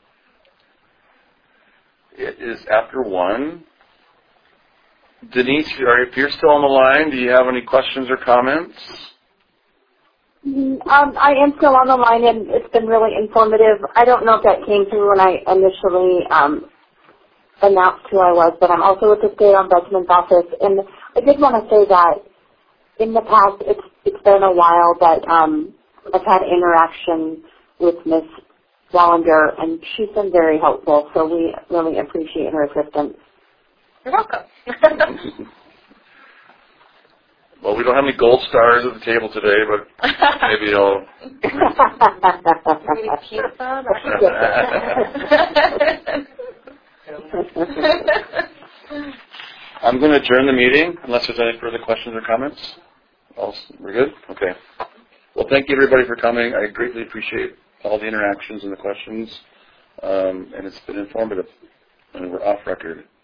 It is after one. Denise, if you're still on the line, do you have any questions or comments? Um, I am still on the line, and it's been really informative. I don't know if that came through when I initially um, announced who I was, but I'm also with the State Ombudsman's Office, and I did want to say that in the past, it's it's been a while that um, I've had interaction with Miz Wallander, and she's been very helpful, so we really appreciate her assistance. You're welcome. Well, we don't have any gold stars at the table today, but maybe you'll... Maybe pizza? I'm going to adjourn the meeting, unless there's any further questions or comments. All, we're good? Okay. Well, thank you, everybody, for coming. I greatly appreciate all the interactions and the questions, um, and it's been informative, and we're off record.